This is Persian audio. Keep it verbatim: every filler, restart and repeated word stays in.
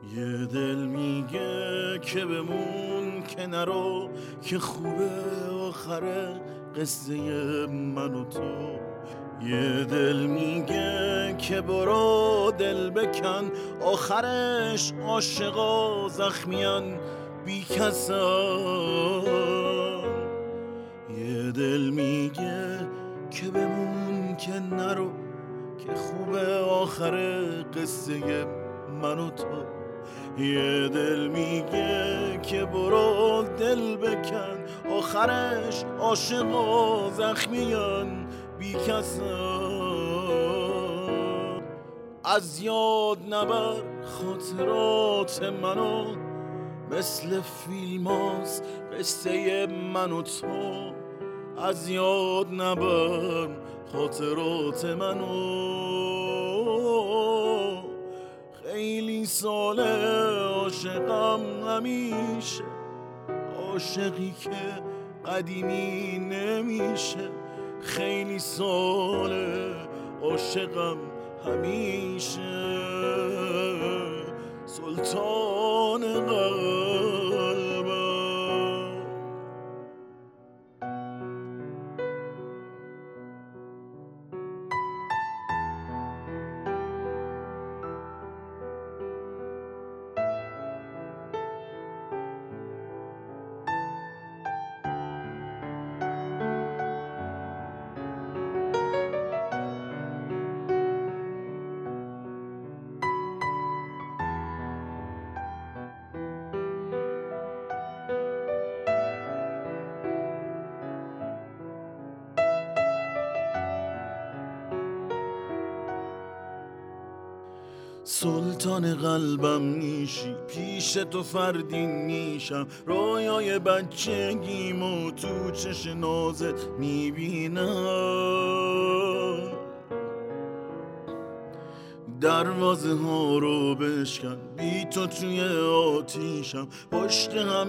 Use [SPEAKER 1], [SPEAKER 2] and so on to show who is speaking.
[SPEAKER 1] یه دل میگه که بمون که نرو، که خوبه آخره قصه من و تو. یه دل میگه که برو دل بکن، آخرش عاشقا زخمیان بی کسان. یه دل میگه که بمون که نرو، که خوبه آخر قصه من و تو. یه دل میگه که برو دل بکن، آخرش عاشقا زخمیان بی کسان. از یاد نبر خاطرات منو، مثل فیلم هاست قصه من و تو. از یاد نبر خاطرات منو، خیلی ساله عاشقم همیشه، عاشقی که قدیمی نمیشه. خیلی ساله عاشقم همیشه، سلطان قلبم. سلطان قلبم میشی، پیش تو فردین میشم. رویای بچگیمو تو چش نازت میبینم. دروازه ها رو بشکن، بی تو توی آتیشم. پشت هم